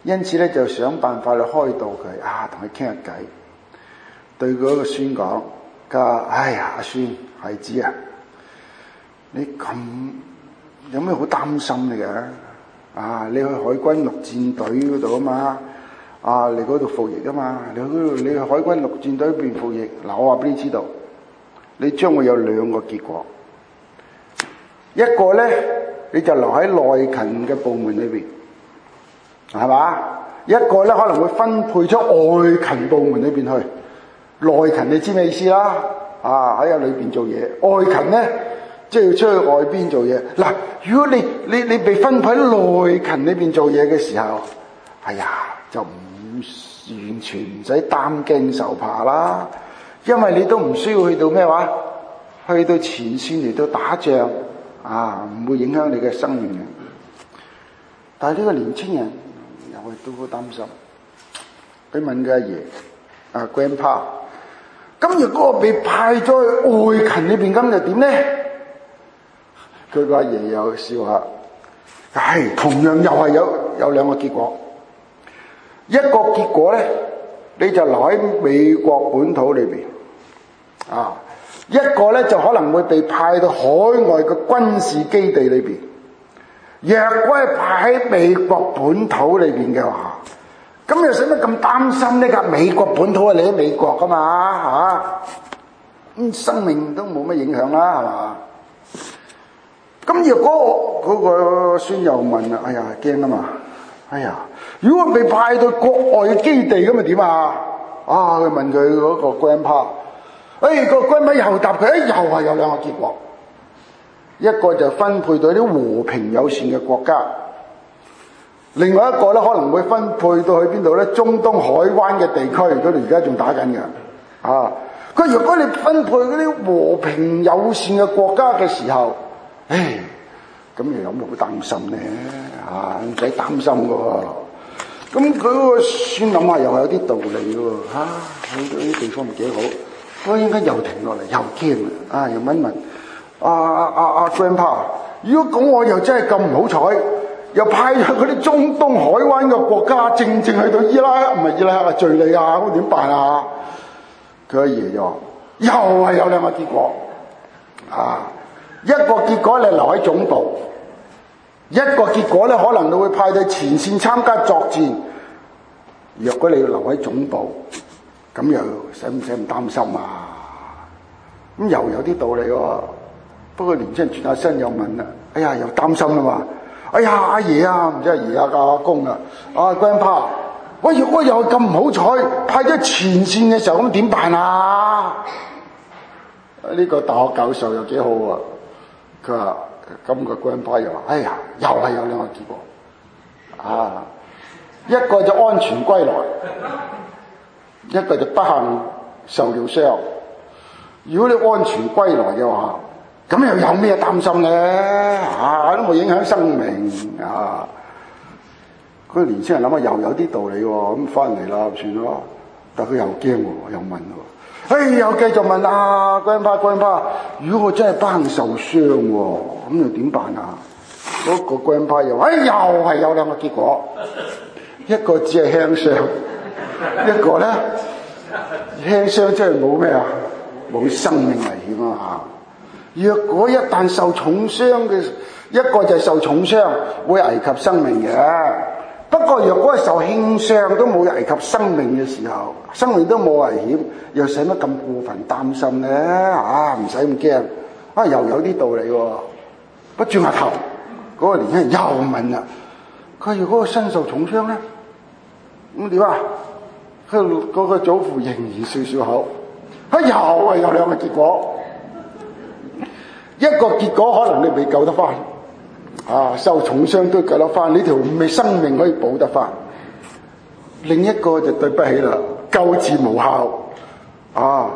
因此咧就想辦法去開導佢啊，同佢傾下偈，對嗰個孫講：佢話哎呀，阿孫孩子啊，你咁有咩好擔心嘅？啊，你去海軍陸戰隊嗰度啊嘛，啊，你嗰度服役啊嘛，你去你去海軍陸戰隊邊服役，嗱，我話俾你知道，你將會有兩個結果，一個咧你就留喺內勤嘅部門裏邊，係嘛？一個咧可能會分配咗外勤部門裏邊去。內勤你知咩意思啦？啊，喺裏邊做嘢，外勤咧即係要出去外邊做嘢。嗱，如果你你你被分配喺內勤裏邊做嘢嘅時候，哎呀，就唔完全唔使擔驚受怕啦，因為你都唔需要去到咩話，去到前線嚟到打仗啊，唔會影響你嘅生命嘅。但係呢個年青人又係都好擔心，佢問佢阿爺啊 grandpa。咁如果我被派咗去外勤裏邊，咁就點咧？佢個阿爺又笑下，唉，同樣又係有有兩個結果。一個結果咧，你就留喺美國本土裏邊啊；一個咧就可能會被派到海外嘅軍事基地裏邊。若果係派喺美國本土裏邊嘅話，咁又使乜咁擔心呢？噶美國本土係你喺美國噶嘛，嚇，咁生命都冇乜影響啦，係嘛？咁若果嗰個孫又問啦，哎呀驚啊嘛，哎呀，如果被派到國外嘅基地咁咪點啊？啊，佢問佢嗰個 grandpa， 哎個 grandpa 又答佢，哎又係有兩個結果，一個就分配到啲和平友善嘅國家。另外一個咧可能會分配到去邊度咧？中東海灣嘅地區嗰度而家仲打緊嘅，啊！佢如果你分配嗰啲和平友善嘅國家嘅時候，唉，咁又有冇好擔心咧？啊，唔使擔心嘅喎。咁佢嗰個孫諗下又係有啲道理嘅喎，嚇，去到啲地方唔幾好，不過應該又停落嚟，又驚啊！又問問啊啊啊啊 grandpa， 如果咁我又真係咁唔好彩。又派咗嗰啲中東海灣嘅國家，正正去到伊拉克，唔係伊拉克啊，敍利亞，咁點辦啊？佢阿爺就話：又係有兩個結果啊！一個結果你留喺總部，一個結果咧可能你會派到前線參加作戰。若果你要留喺總部，咁又使唔使咁擔心啊？咁又有啲道理喎。不過年青人轉下身又問啦：哎呀，又擔心啦嘛！哎呀，阿爺啊，唔知阿爺啊，阿阿公啊，啊 grandpa， 喂，如果又咁唔好彩，派咗前線嘅時候，咁點辦啊？呢、這個大學教授又幾好啊，佢話咁個 grandpa 又話，哎呀，又係有兩個結果，啊，一個就安全歸來，一個就不幸受了傷。如果你安全歸來嘅話，咁又有咩擔心咧？啊，都冇影響生命啊！嗰個年青人諗下又有啲道理喎，咁翻嚟啦，算咯。但佢又驚喎，又問喎，哎，又繼續問啊 grandpa grandpa， 如果我真係不幸受傷喎，咁又點辦啊？嗰、那個 grandpa 又話，哎，又係有兩個結果，一個只係輕傷，一個咧輕傷真係冇咩啊，冇生命危險啊！若果一旦受重傷嘅，一個就係受重傷，會危及生命嘅。不過若果係受輕傷都冇危及生命嘅時候，生命都冇危險，又使乜咁過分擔心咧？啊，唔使咁驚。啊，又有啲道理喎。不轉下頭，嗰、那個年輕人又問啦：佢如果身受重傷咧，咁點啊？佢嗰個祖父仍然笑笑口。啊，又係有兩個結果。一個結果可能你未救得翻，啊，受重傷都救得翻，呢條未生命可以保得翻。另一個就對不起啦，救治無效，啊，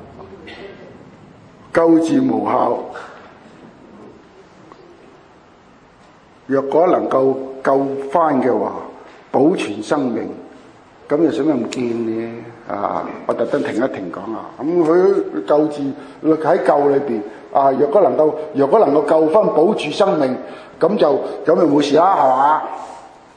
救治無效。若果能夠救翻嘅話，保存生命，咁又使乜咁驚呢？啊，我特登停一停講啊。咁佢救治喺救裏邊。啊！若果能夠，若果能夠救翻保住生命，咁就咁就冇事啦，係嘛？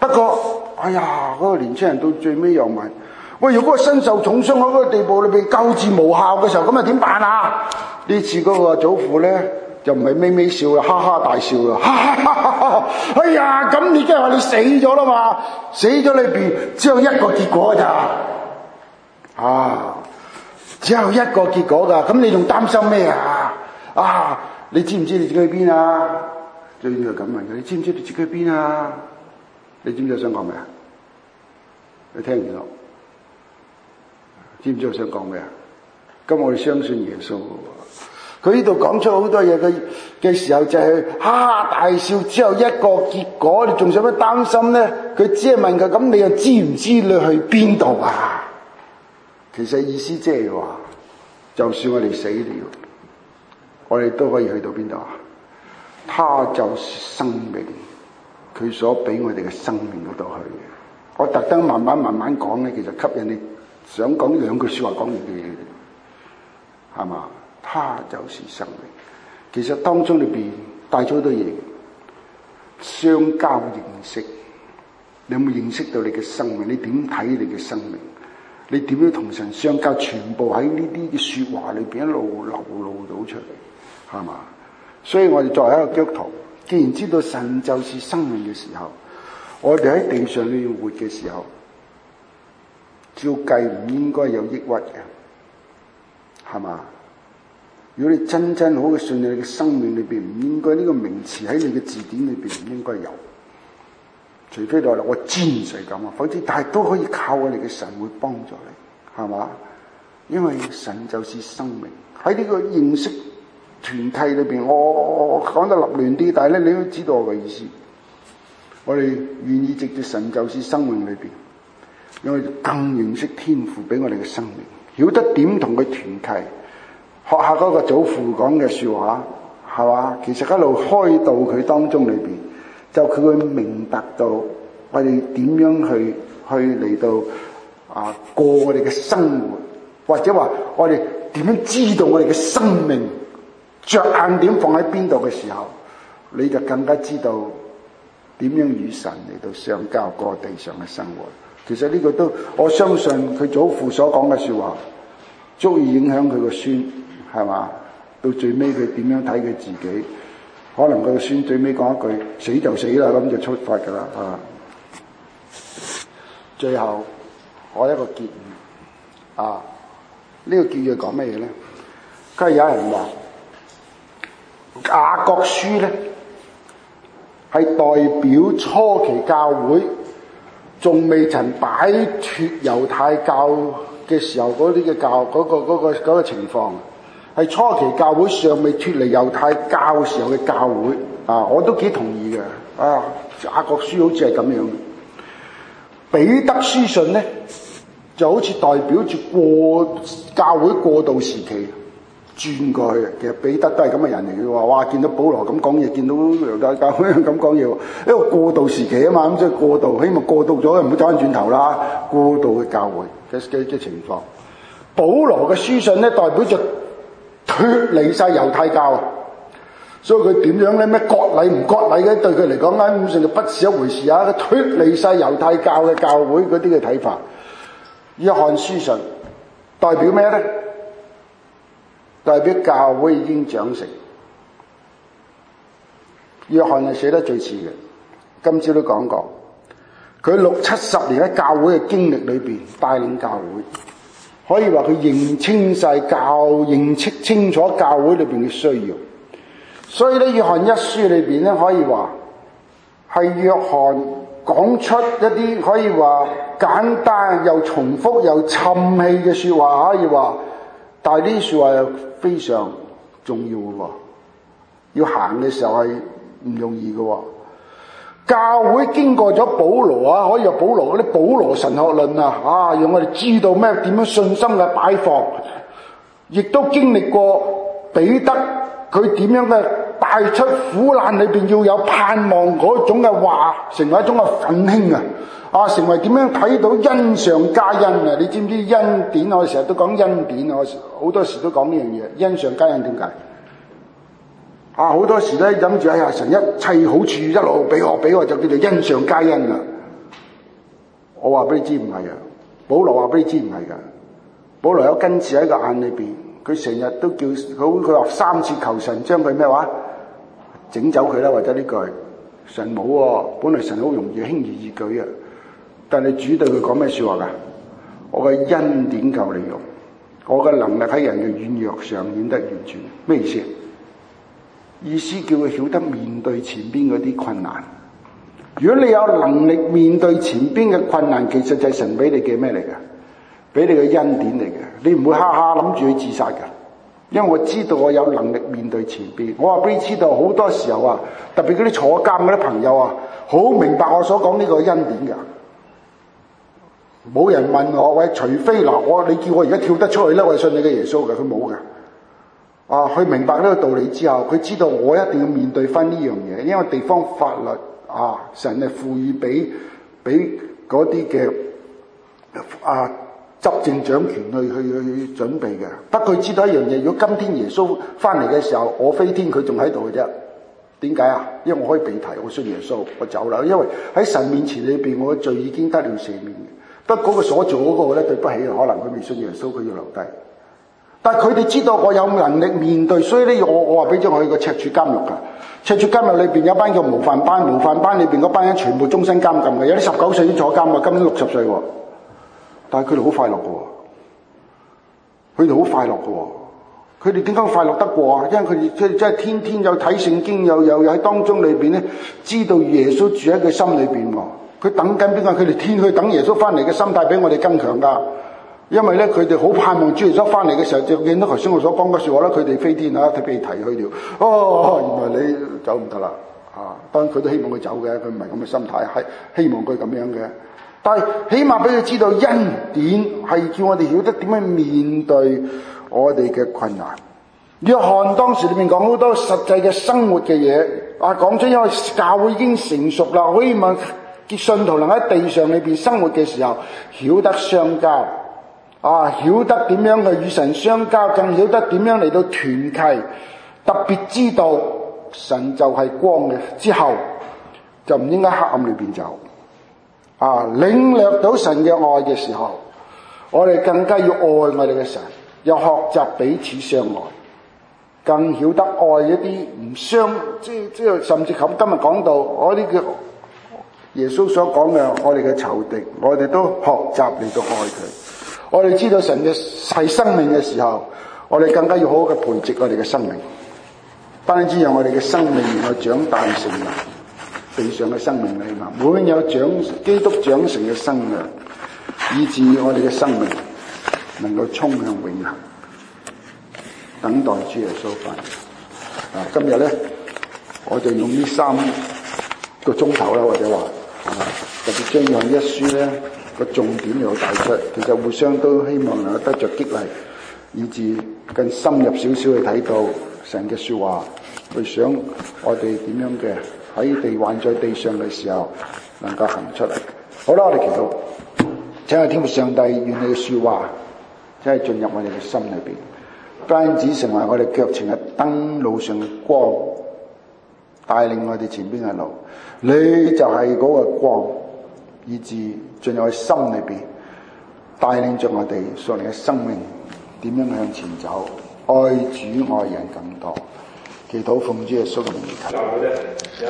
不過，哎呀，嗰、那個年青人到最尾又問：喂，如果身受重傷喺嗰個地步裏邊救治無效嘅時候，咁啊點辦啊？呢次嗰個祖父咧就唔係咪咪笑啦，哈哈大笑啦！哈哈哈哈哈！哎呀，咁你即係話你死咗啦嘛？死咗裏邊只有一個結果咋？啊，只有一個結果㗎，咁你仲擔心咩啊？啊，你知唔知你自己去邊啊？最緊要係咁問嘅，你知唔知你自己去邊啊？你知唔知我想講咩啊？你聽唔聽到？知唔知我想講咩啊？咁我哋相信耶穌。佢呢度講出好多嘢嘅嘅時候就係哈哈大笑，只有一個結果，你仲使乜擔心咧？佢只係問佢：咁你又知唔知你去邊度啊？其實意思即係話，就算我哋死了，我哋都可以去到邊度啊？他就是生命，佢所俾我哋嘅生命嗰度去嘅。我特登慢慢慢慢講咧，其實吸引你想講兩句說話講完嘅嘢，係嘛？他就是生命。其實當中裏邊帶咗好多嘢，相交認識。你有冇認識到你嘅生命？你點睇你嘅生命？你點樣同神相交？全部喺呢啲嘅說話裏邊一路流露到出嚟，係嘛？所以我哋作為一個基督徒，既然知道神就是生命嘅時候，我哋喺地上裏活嘅時候，照計唔應該有抑鬱嘅，係嘛？如果你真真好嘅信你嘅生命裏邊，唔應該呢個名詞喺你嘅字典裏邊唔應該有，除非你話我知唔使咁啊，否則但係都可以靠我哋嘅神會幫助你，係嘛？因為神就是生命。喺呢個認識團契裏邊，我我講得立亂啲，但係咧你都知道我嘅意思。我哋願意藉住神就是生命裏邊，因為更認識天父俾我哋嘅生命，曉得點同佢團契。學下嗰個祖父講嘅說話，係嘛？其實一路開導佢當中裏邊，就佢會明白到我哋點樣去去嚟到啊過我哋嘅生活，或者話我哋點樣知道我哋嘅生命着眼點放喺邊度嘅時候，你就更加知道點樣與神嚟到相交過地上嘅生活。其實呢個都我相信佢祖父所講嘅說話，足以影響佢個孫。係嘛？到最尾佢點樣睇佢自己？可能佢個孫最尾講一句死就死啦，咁就出發㗎啦啊！最後我一個結語啊，呢、這個結語講乜嘢咧？梗係有人話雅各書咧係代表初期教會仲未曾擺脱猶太教嘅時候嗰啲嘅教嗰、那個嗰、那個嗰、那個情況。係初期教會尚未脫離猶太教時候嘅教會啊，我都幾同意嘅啊。雅各書好似係咁樣，彼得書信咧就好似代表住過教會過渡時期轉過去嘅。其實彼得都係咁嘅人嚟嘅喎。哇，見到保羅咁講嘢，見到猶太教會咁講嘢，一個過渡時期啊嘛，咁即係過渡，希望過渡咗唔好走翻轉頭啦。過渡嘅教會嘅嘅嘅情況，保羅嘅書信咧代表住脫離晒猶太教，所以佢點樣咧？咩割禮唔割禮嘅，對佢嚟講根本上就不是一回事啊！佢脫離晒猶太教嘅教會嗰啲嘅睇法。約翰書信代表咩咧？代表教會已經長成。約翰係寫得最遲嘅，今朝都講過，佢六七十年喺教會嘅經歷裏邊帶領教會。可以話佢認清晒教，認清清楚教會裏邊嘅需要，所以咧，約翰一書裏邊咧可以話係約翰講出一啲可以話簡單又重複又沉氣嘅說話，可以話，但係呢啲說話又非常重要嘅，要行嘅時候係唔容易嘅。教會經過咗保羅啊，可以話保羅嗰啲保羅神學論啊，啊，讓我哋知道咩點樣信心嘅擺放，亦都經歷過彼得佢點樣嘅帶出苦難裏邊要有盼望嗰種嘅話，成為一種嘅奮興啊，啊，成為點樣睇到恩上加恩啊？你知唔知恩典？我成日都講恩典啊，我好多時都講呢樣嘢，恩上加恩點解？啊！好多時咧諗住哎呀，神一切好處一路俾我俾我，就叫做恩上加恩啦。 我話俾你知唔係啊，保羅話俾你知唔係㗎。保羅有根刺喺個眼裏邊，佢成日都叫佢，佢話三次求神將佢咩話整走佢啦，或者呢句神冇喎，本來神好容易輕而易舉啊，但係主對佢講咩説話㗎？我嘅恩典夠你用，我嘅能力喺人嘅軟弱上顯得完全。咩意思？意思叫佢曉得面對前邊嗰啲困難。如果你有能力面對前邊嘅困難，其實就係神俾你嘅咩嚟㗎？俾你嘅恩典嚟嘅。你唔會下下諗住去自殺㗎，因為我知道我有能力面對前邊。我話俾你知道，好多時候啊，特別嗰啲坐監嗰啲朋友啊，好明白我所講呢個恩典㗎。冇人問我喂，除非嗱我你叫我而家跳得出去咧，我係信你嘅耶穌㗎，佢冇㗎。啊，佢明白呢個道理之後，佢知道我一定要面對翻呢樣嘢，因為地方法律啊，神係賦予俾俾嗰啲嘅啊執政掌權去去去準備嘅。不過佢知道一樣嘢，如果今天耶穌翻嚟嘅時候，我飛天，佢仲喺度嘅啫。點解啊？因為我可以避題，我信耶穌，我走啦。因為喺神面前裏邊，我嘅罪已經得了赦免嘅。不過嗰個所做嗰個咧，對不起啊，可能佢未信耶穌，佢要留低。但係佢哋知道我有能力面對，所以咧，我我話俾咗我去個赤柱監獄㗎。赤柱監獄裏邊有班叫模範班，模範班裏邊嗰班人全部終身監禁嘅，有啲十九歲已經坐監喎，今年六十歲喎。但係佢哋好快樂嘅喎，佢哋好快樂嘅喎。佢哋點解快樂得過啊？因為佢哋即係即係天天有睇聖經，又又喺當中裏邊咧，知道耶穌住喺佢心裏邊喎。佢等緊邊個？佢哋天去等耶穌翻嚟嘅心態比我哋更強㗎。因為咧，佢哋好盼望主耶穌翻嚟嘅時候，就見到頭先我所講嘅説話啦。佢哋飛天啊，被提去了。哦，原來你走唔得啦啊！當然佢都希望佢走嘅，佢唔係咁嘅心態，係希望佢咁樣嘅。但係起碼俾佢知道恩典係叫我哋曉得點樣面對我哋嘅困難。約翰當時裏面講好多實際嘅生活嘅嘢啊，講出因為教會已經成熟啦，我希望信徒能喺地上裏邊生活嘅時候曉得相交。啊，曉得點樣去與神相交，更曉得點樣嚟到團契，特別知道神就係光嘅，之後就唔應該黑暗裏邊走。啊，領略到神嘅愛嘅時候，我哋更加要愛我哋嘅神，又學習彼此相愛，更曉得愛一啲唔相，即即係甚至咁今日講到我啲叫耶穌所講嘅，我哋嘅仇敵，我哋都學習嚟到愛佢。我哋知道神嘅係生命嘅時候，我哋更加要好好嘅培植我哋嘅生命，單止讓我哋嘅生命能夠長大成人，地上嘅生命嚟嘛，滿有長基督長成嘅生命，以致我哋嘅生命能夠衝向永恆，等待主耶穌翻嚟。啊，今日咧，我就用呢三個鐘頭啦，或者話啊，特別將呢一書咧。個重點又帶出，其實互相都希望能夠得着激勵，以致更深入少少去睇到神嘅說話，去想我哋點樣嘅喺地還在地上嘅時候能夠行出嚟。好啦，我哋祈禱，請我天父上帝，願你嘅說話真係進入我哋嘅心裏邊，不單止成為我哋腳前嘅燈，路上嘅光，帶領我哋前邊嘅路。你就係嗰個光，以致進入我心裏邊，帶領着我哋所嚟嘅生命點樣向前走，愛主愛人更多。祈禱奉主耶穌嘅名。